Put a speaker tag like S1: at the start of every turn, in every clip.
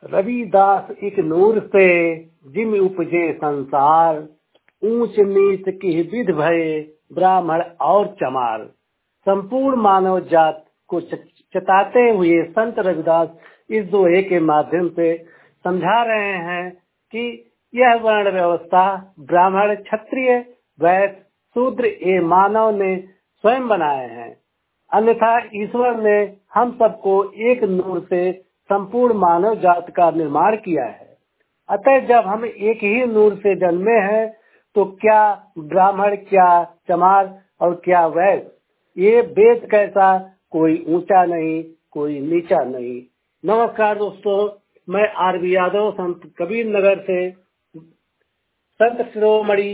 S1: रविदास एक नूर से जिम उपजे संसार, ऊंच नीच की विध भये ब्राह्मण और चमार। संपूर्ण मानव जात को चताते हुए संत रविदास इस दोहे के माध्यम से समझा रहे हैं कि यह वर्ण व्यवस्था ब्राह्मण, क्षत्रिय, वैश्य, शूद्र ये मानव ने स्वयं बनाए हैं, अन्यथा ईश्वर ने हम सबको एक नूर से संपूर्ण मानव जात का निर्माण किया है। अतः जब हम एक ही नूर से जन्मे हैं तो क्या ब्राह्मण, क्या चमार और क्या वैश्य, ये भेद कैसा कोई ऊंचा नहीं, कोई नीचा नहीं। नमस्कार दोस्तों, मैं आर.बी. यादव संत कबीर नगर से संत शिरोमणि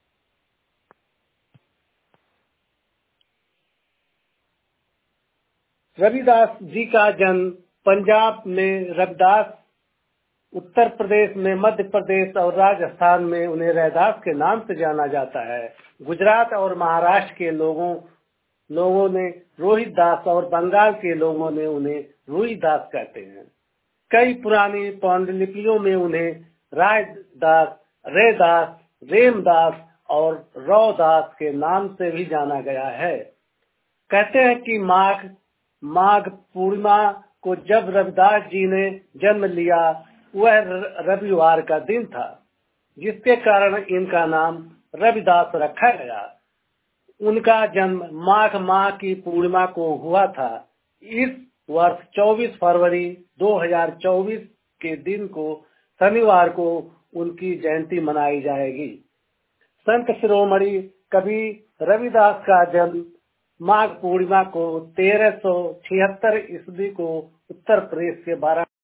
S1: रविदास जी का जन्म पंजाब में रविदास, उत्तर प्रदेश में, मध्य प्रदेश और राजस्थान में उन्हें रैदास के नाम से जाना जाता है। गुजरात और महाराष्ट्र के लोगों ने रोहित दास और बंगाल के लोगों ने उन्हें रोहिदास कहते हैं। कई पुरानी पांडुलिपियों में उन्हें रायदास, रैदास, रेमदास और रौदास के नाम से भी जाना गया है। कहते हैं कि माघ पूर्णिमा को जब रविदास जी ने जन्म लिया, वह रविवार का दिन था, जिसके कारण इनका नाम रविदास रखा गया। उनका जन्म माघ माह की पूर्णिमा को हुआ था। इस वर्ष 24 फरवरी 2024 के दिन को, शनिवार को, उनकी जयंती मनाई जाएगी। संत शिरोमणि कबीर रविदास का जन्म माघ पूर्णिमा को 1376 ईस्वी को उत्तर प्रदेश के